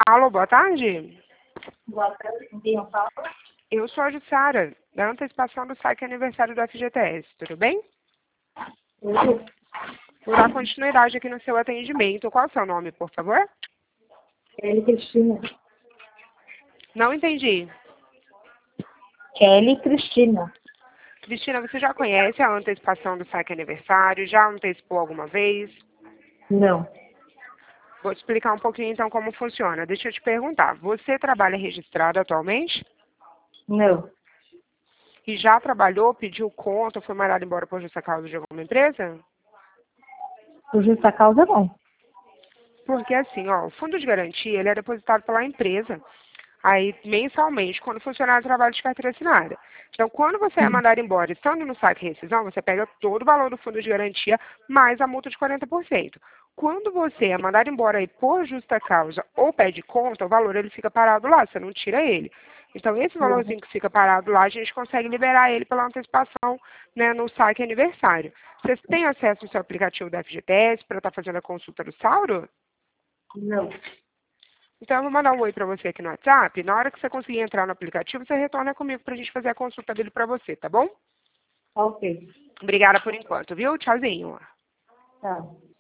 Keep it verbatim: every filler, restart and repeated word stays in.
Alô, boa tarde. Boa tarde, com quem eu falo? Eu sou a Jussara, da antecipação do saque aniversário do F G T S, tudo bem? Oi, Vou dar continuidade aqui no seu atendimento. Qual é o seu nome, por favor? Kelly Cristina. Não entendi. Kelly Cristina. Cristina, você já conhece a antecipação do saque aniversário? Já antecipou alguma vez? Não, Vou te explicar um pouquinho então como funciona. Deixa eu te perguntar, você trabalha registrado atualmente? não. E já trabalhou, pediu conta, foi mandado embora por justa causa de alguma empresa? Por justa causa, não. Porque assim, ó, o fundo de garantia, ele é depositado pela empresa. Aí, mensalmente, quando o funcionário trabalha de carteira assinada. Então, quando você é Sim. mandado embora, estando no saque rescisão, você pega todo o valor do fundo de garantia, mais a multa de quarenta por cento. Quando você é mandado embora aí por justa causa ou pede conta, o valor ele fica parado lá, você não tira ele. Então, esse Uhum. valorzinho que fica parado lá, a gente consegue liberar ele pela antecipação, né, no saque aniversário. Você tem acesso ao seu aplicativo da F G T S para estar fazendo a consulta do saldo? Não. Então, eu vou mandar um oi para você aqui no WhatsApp. Na hora que você conseguir entrar no aplicativo, você retorna comigo para a gente fazer a consulta dele para você, tá bom? Ok. Obrigada por enquanto, viu? Tchauzinho. Tá.